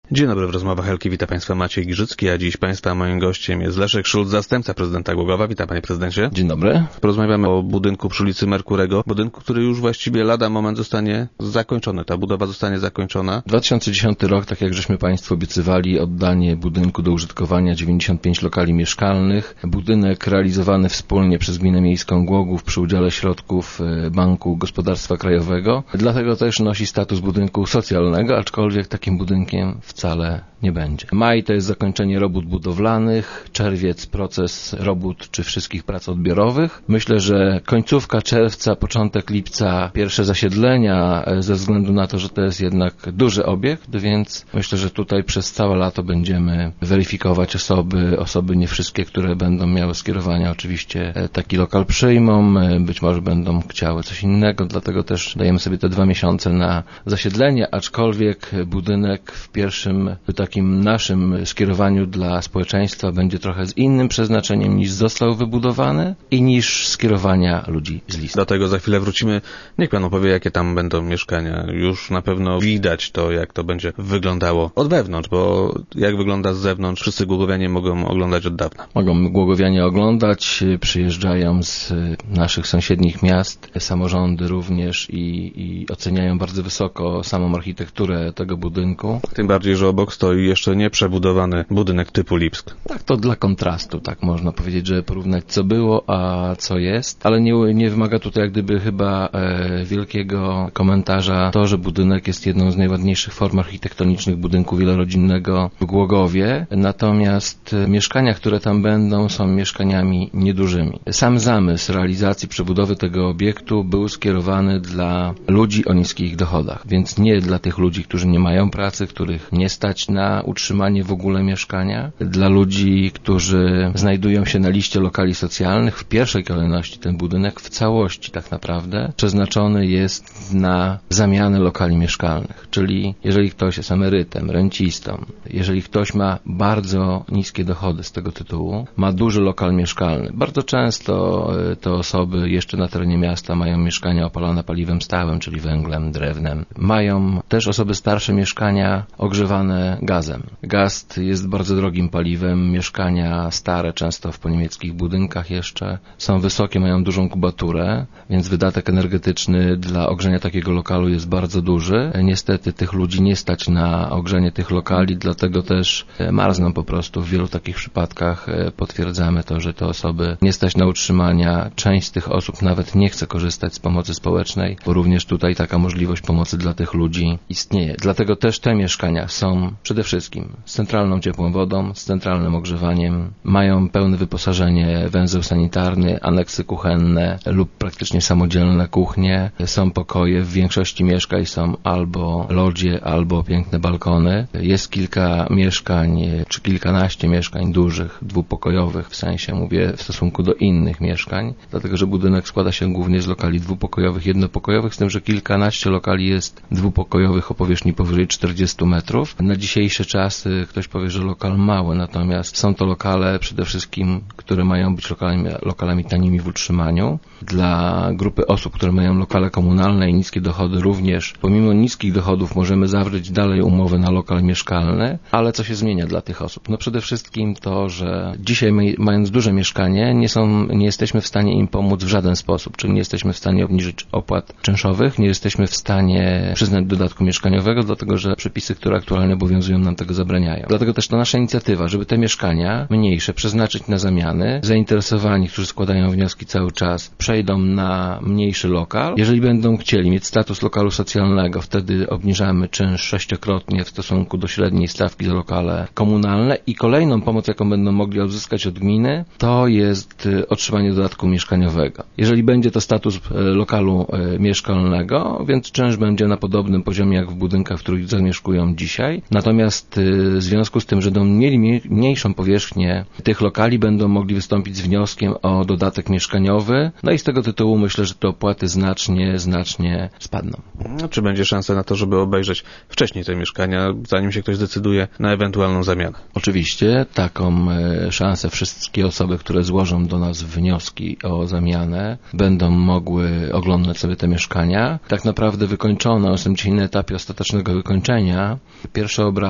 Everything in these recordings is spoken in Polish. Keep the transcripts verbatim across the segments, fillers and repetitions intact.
Dzień dobry, w rozmowach Helki wita Państwa Maciej Giżycki, a dziś Państwa moim gościem jest Leszek Szulc, zastępca prezydenta Głogowa. Witam Panie Prezydencie. Dzień dobry. Porozmawiamy o budynku przy ulicy Merkurego, budynku, który już właściwie lada moment zostanie zakończony, ta budowa zostanie zakończona. dwa tysiące dziesiąty rok, tak jak żeśmy Państwu obiecywali, oddanie budynku do użytkowania, dziewięćdziesiąt pięć lokali mieszkalnych. Budynek realizowany wspólnie przez Gminę Miejską Głogów przy udziale środków Banku Gospodarstwa Krajowego. Dlatego też nosi status budynku socjalnego, aczkolwiek takim budynkiem wcale nie będzie. Maj to jest zakończenie robót budowlanych, czerwiec proces robót czy wszystkich prac odbiorowych. Myślę, że końcówka czerwca, początek lipca pierwsze zasiedlenia, ze względu na to, że to jest jednak duży obiekt, więc myślę, że tutaj przez całe lato będziemy weryfikować osoby, osoby nie wszystkie, które będą miały skierowania, oczywiście taki lokal przyjmą, być może będą chciały coś innego, dlatego też dajemy sobie te dwa miesiące na zasiedlenie, aczkolwiek budynek w pierwszym takim naszym skierowaniu dla społeczeństwa będzie trochę z innym przeznaczeniem niż został wybudowany i niż skierowania ludzi z listy. Do tego za chwilę wrócimy. Niech Pan opowie, jakie tam będą mieszkania. Już na pewno widać to, jak to będzie wyglądało od wewnątrz, bo jak wygląda z zewnątrz, wszyscy głogowianie mogą oglądać od dawna. Mogą głogowianie oglądać, przyjeżdżają z naszych sąsiednich miast, samorządy również i, i oceniają bardzo wysoko samą architekturę tego budynku. Tym bardziej, że obok stoi jeszcze nieprzebudowany budynek typu Lipsk. Tak, to dla kontrastu, tak można powiedzieć, że porównać co było, a co jest, ale nie, nie wymaga tutaj jak gdyby chyba e, wielkiego komentarza to, że budynek jest jedną z najładniejszych form architektonicznych budynku wielorodzinnego w Głogowie, natomiast e, mieszkania, które tam będą, są mieszkaniami niedużymi. Sam zamysł realizacji przebudowy tego obiektu był skierowany dla ludzi o niskich dochodach, więc nie dla tych ludzi, którzy nie mają pracy, których nie stać na utrzymanie w ogóle mieszkania, dla ludzi, którzy znajdują się na liście lokali socjalnych. W pierwszej kolejności ten budynek w całości tak naprawdę przeznaczony jest na zamianę lokali mieszkalnych, czyli jeżeli ktoś jest emerytem, rencistą, jeżeli ktoś ma bardzo niskie dochody z tego tytułu, ma duży lokal mieszkalny. Bardzo często te osoby jeszcze na terenie miasta mają mieszkania opalane paliwem stałym, czyli węglem, drewnem. Mają też osoby starsze mieszkania ogrzewane gazem. Gaz jest bardzo drogim paliwem, mieszkania stare, często w poniemieckich budynkach jeszcze, są wysokie, mają dużą kubaturę, więc wydatek energetyczny dla ogrzenia takiego lokalu jest bardzo duży. Niestety tych ludzi nie stać na ogrzenie tych lokali, dlatego też marzną po prostu. W wielu takich przypadkach potwierdzamy to, że te osoby nie stać na utrzymania. Część z tych osób nawet nie chce korzystać z pomocy społecznej, bo również tutaj taka możliwość pomocy dla tych ludzi istnieje. Dlatego też te mieszkania są przede wszystkim z centralną ciepłą wodą, z centralnym ogrzewaniem, mają pełne wyposażenie, węzeł sanitarny, aneksy kuchenne lub praktycznie samodzielne kuchnie. Są pokoje, w większości mieszkań są albo lodzie, albo piękne balkony. Jest kilka mieszkań, czy kilkanaście mieszkań dużych, dwupokojowych, w sensie mówię w stosunku do innych mieszkań, dlatego że budynek składa się głównie z lokali dwupokojowych, jednopokojowych, z tym, że kilkanaście lokali jest dwupokojowych o powierzchni powyżej czterdziestu metrów. Na dzisiejsze czasy ktoś powie, że lokal mały, natomiast są to lokale przede wszystkim, które mają być lokalami, lokalami tanimi w utrzymaniu. Dla grupy osób, które mają lokale komunalne i niskie dochody również, pomimo niskich dochodów możemy zawrzeć dalej umowę na lokal mieszkalny, ale co się zmienia dla tych osób? No przede wszystkim to, że dzisiaj my, mając duże mieszkanie, nie są, nie jesteśmy w stanie im pomóc w żaden sposób, czyli nie jesteśmy w stanie obniżyć opłat czynszowych, nie jesteśmy w stanie przyznać dodatku mieszkaniowego, dlatego że przepisy, które aktualnie obowiązują, nam tego zabraniają. Dlatego też to nasza inicjatywa, żeby te mieszkania mniejsze przeznaczyć na zamiany. Zainteresowani, którzy składają wnioski cały czas, przejdą na mniejszy lokal. Jeżeli będą chcieli mieć status lokalu socjalnego, wtedy obniżamy czynsz sześciokrotnie w stosunku do średniej stawki za lokale komunalne i kolejną pomoc, jaką będą mogli odzyskać od gminy, to jest otrzymanie dodatku mieszkaniowego. Jeżeli będzie to status lokalu mieszkalnego, więc czynsz będzie na podobnym poziomie jak w budynkach, w których zamieszkują dzisiaj. Natomiast w związku z tym, że będą mieli mniejszą powierzchnię tych lokali, będą mogli wystąpić z wnioskiem o dodatek mieszkaniowy. No i z tego tytułu myślę, że te opłaty znacznie, znacznie spadną. No, czy będzie szansa na to, żeby obejrzeć wcześniej te mieszkania, zanim się ktoś zdecyduje na ewentualną zamianę? Oczywiście taką szansę wszystkie osoby, które złożą do nas wnioski o zamianę, będą mogły oglądać sobie te mieszkania. Tak naprawdę wykończone, jestem dzisiaj na etapie ostatecznego wykończenia. Pierwsze obrazy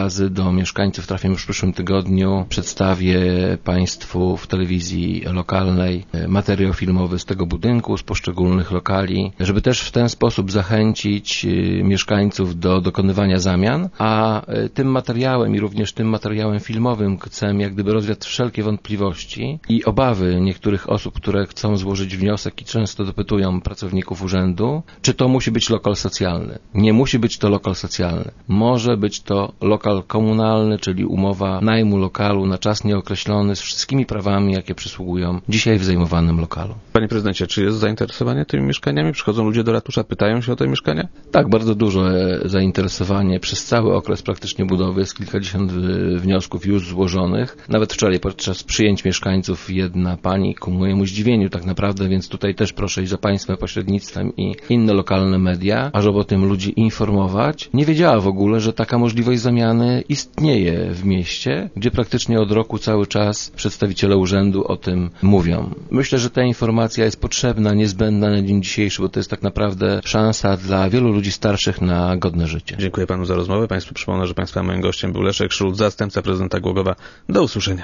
przekazy do mieszkańców trafią już w przyszłym tygodniu. Przedstawię Państwu w telewizji lokalnej materiał filmowy z tego budynku, z poszczególnych lokali, żeby też w ten sposób zachęcić mieszkańców do dokonywania zamian, a tym materiałem i również tym materiałem filmowym chcemy jak gdyby rozwiać wszelkie wątpliwości i obawy niektórych osób, które chcą złożyć wniosek i często dopytują pracowników urzędu, czy to musi być lokal socjalny. Nie musi być to lokal socjalny. Może być to lokal komunalny, czyli umowa najmu lokalu na czas nieokreślony z wszystkimi prawami, jakie przysługują dzisiaj w zajmowanym lokalu. Panie prezydencie, czy jest zainteresowanie tymi mieszkaniami? Przychodzą ludzie do ratusza, pytają się o te mieszkania? Tak, bardzo duże zainteresowanie przez cały okres praktycznie budowy. Jest kilkadziesiąt wniosków już złożonych. Nawet wczoraj podczas przyjęć mieszkańców jedna pani ku mojemu zdziwieniu tak naprawdę, więc tutaj też proszę i za Państwa pośrednictwem i inne lokalne media, ażeby o tym ludzi informować. Nie wiedziała w ogóle, że taka możliwość zamiany istnieje w mieście, gdzie praktycznie od roku cały czas przedstawiciele urzędu o tym mówią. Myślę, że ta informacja jest potrzebna, niezbędna na dzień dzisiejszy, bo to jest tak naprawdę szansa dla wielu ludzi starszych na godne życie. Dziękuję Panu za rozmowę. Państwu przypomnę, że Państwa moim gościem był Leszek Szulc, zastępca prezydenta Głogowa. Do usłyszenia.